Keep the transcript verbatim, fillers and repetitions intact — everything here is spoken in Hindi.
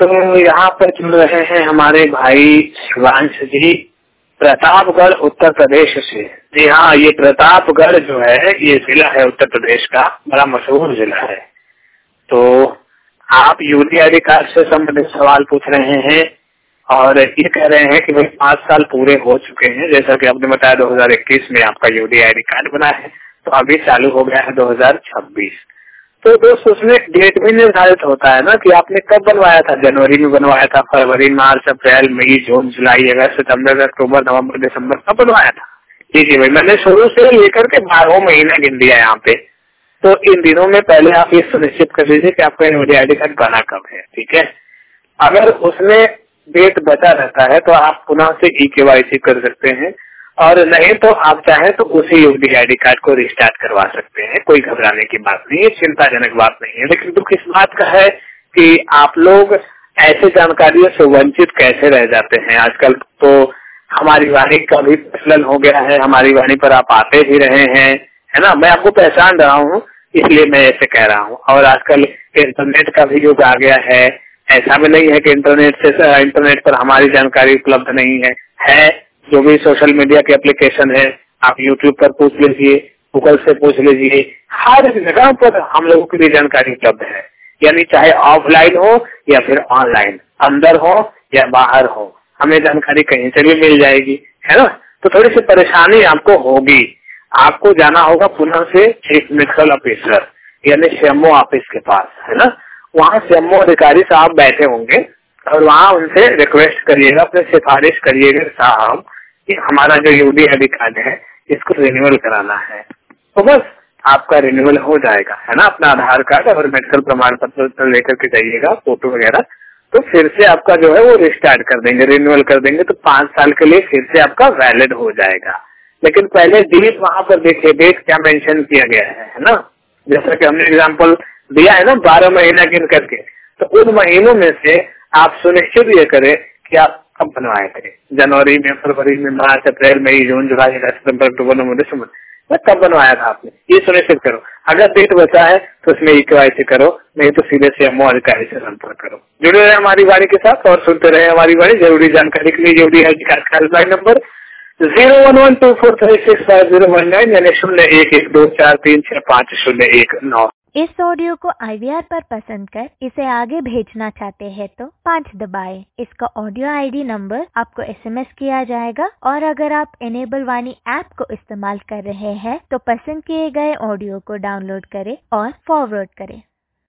तो यहाँ पर जुड़ रहे हैं हमारे भाई शिवांश जी प्रतापगढ़ उत्तर प्रदेश से। जी हाँ, ये प्रतापगढ़ जो है ये जिला है उत्तर प्रदेश का, बड़ा मशहूर जिला है। तो आप यूडीआईडी कार्ड से संबंधित सवाल पूछ रहे हैं और ये कह रहे हैं कि भाई पाँच साल पूरे हो चुके हैं, जैसा कि आपने बताया दो हज़ार इक्कीस में आपका यूडीआईडी कार्ड बना है, तो अभी चालू हो गया है दो हज़ार छब्बीस। तो दोस्त उसमें डेट भी निर्धारित होता है ना कि आपने कब बनवाया था, जनवरी में बनवाया था, फरवरी, मार्च, अप्रैल, मई, जून, जुलाई, अगस्त, सितंबर, अक्टूबर, नवंबर, दिसंबर, कब बनवाया था। जी जी भाई, मैंने शुरू से लेकर के बारह महीना गिन दिया यहाँ पे। तो इन दिनों में पहले आप ये सुनिश्चित कर लीजिए कि आपका यूडीआईडी कार्ड बना कब है। ठीक है, अगर उसमें डेट बचा रहता है तो आप पुनः से ई केवाईसी कर सकते हैं, और नहीं तो आप चाहें तो उसी यूडीआईडी कार्ड को रिस्टार्ट करवा सकते हैं। कोई घबराने की बात नहीं है, चिंताजनक बात नहीं है। लेकिन दुख इस बात का है कि आप लोग ऐसे जानकारियों से वंचित कैसे रह जाते हैं। आजकल तो हमारी वाणी का भी प्रचलन हो गया है, हमारी वाणी पर आप आते भी रहे हैं, है ना। मैं आपको पहचान रहा हूँ, इसलिए मैं ऐसे कह रहा हूँ। और आजकल इंटरनेट का भी युग आ गया है, ऐसा भी नहीं है कि इंटरनेट से इंटरनेट पर हमारी जानकारी उपलब्ध नहीं है है जो भी सोशल मीडिया के एप्लीकेशन है, आप यूट्यूब पर पूछ लीजिए, गूगल से पूछ लीजिए, हर जगह पर हम लोगों के लिए जानकारी उपलब्ध है। यानी चाहे ऑफलाइन हो या फिर ऑनलाइन, अंदर हो या बाहर हो, हमें जानकारी कहीं से भी मिल जाएगी, है ना। तो थोड़ी सी परेशानी आपको होगी, आपको जाना होगा पुनः से चीफ मेडिकल ऑफिसर यानी सीएमओ ऑफिस के पास, है ना। वहाँ सीएमओ अधिकारी साहब बैठे होंगे और वहाँ उनसे रिक्वेस्ट करिएगा, अपने सिफारिश करिएगा साहब कि हमारा जो यूडीआईडी कार्ड है इसको रिन्यूअल कराना है। तो बस आपका रिन्यूअल हो जाएगा, है ना। अपना आधार कार्ड और मेडिकल प्रमाण पत्र लेकर के जाइएगा, फोटो वगैरह, तो फिर से आपका जो है वो रिस्टार्ट कर देंगे, रिन्यूअल कर देंगे, तो पाँच साल के लिए फिर से आपका वैलिड हो जाएगा। लेकिन पहले डेट वहाँ पर देखिए, डेट क्या मेंशन किया गया है, है ना। जैसा कि हमने एग्जाम्पल दिया है ना बारह महीना गिन करके, तो उन महीनों में से आप सुनिश्चित ये करें कि आप कब बनवाए थे, जनवरी में, फरवरी में, मार्च, अप्रैल, मई, जून, जुलाई, अगस्त, सितंबर, अक्टूबर, नवंबर, दिसंबर, कब बनवाया था आपने, ये सुनिश्चित करो। अगर डेट बचा है तो उसमें ई केवाईसी करो, नहीं तो सीधे सीएमओ अधिकारी से संपर्क करो। जुड़े रहे हमारी वाणी के साथ और सुनते रहे हमारी वाणी। जरूरी जानकारी के लिए यूडीआईडी कार्ड का helpline number zero one one two four three six five zero one nine यानी शून्य एक एक दो चार तीन छह पाँच शून्य एक नौ। इस ऑडियो को आईवीआर पर पसंद कर इसे आगे भेजना चाहते हैं तो पाँच दबाएं। इसका ऑडियो आईडी नंबर आपको एसएमएस किया जाएगा, और अगर आप इनेबल वाणी ऐप को इस्तेमाल कर रहे हैं तो पसंद किए गए ऑडियो को डाउनलोड करें और फॉरवर्ड करें।